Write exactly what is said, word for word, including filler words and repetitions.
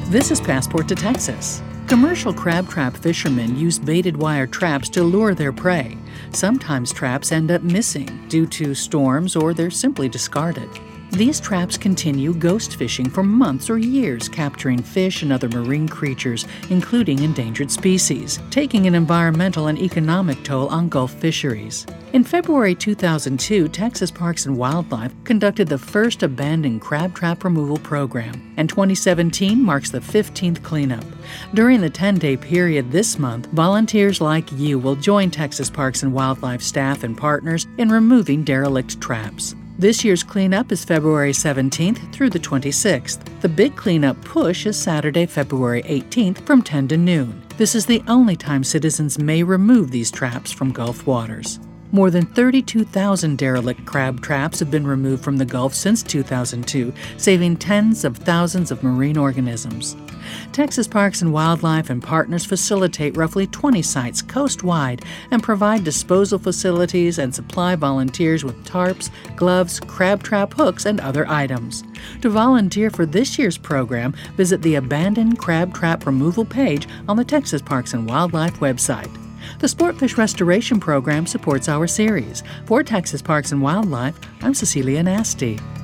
This is Passport to Texas. Commercial crab trap fishermen use baited wire traps to lure their prey. Sometimes traps end up missing due to storms or they're simply discarded. These traps continue ghost fishing for months or years, capturing fish and other marine creatures, including endangered species, taking an environmental and economic toll on Gulf fisheries. In February two thousand two, Texas Parks and Wildlife conducted the first abandoned crab trap removal program, and twenty seventeen marks the fifteenth cleanup. During the ten-day period this month, volunteers like you will join Texas Parks and Wildlife staff and partners in removing derelict traps. This year's cleanup is February seventeenth through the twenty-sixth. The big cleanup push is Saturday, February eighteenth from ten to noon. This is the only time citizens may remove these traps from Gulf waters. More than thirty-two thousand derelict crab traps have been removed from the Gulf since two thousand two, saving tens of thousands of marine organisms. Texas Parks and Wildlife and partners facilitate roughly twenty sites coast-wide and provide disposal facilities and supply volunteers with tarps, gloves, crab trap hooks, and other items. To volunteer for this year's program, visit the Abandoned Crab Trap Removal page on the Texas Parks and Wildlife website. The Sportfish Restoration Program supports our series. For Texas Parks and Wildlife, I'm Cecilia Nasty.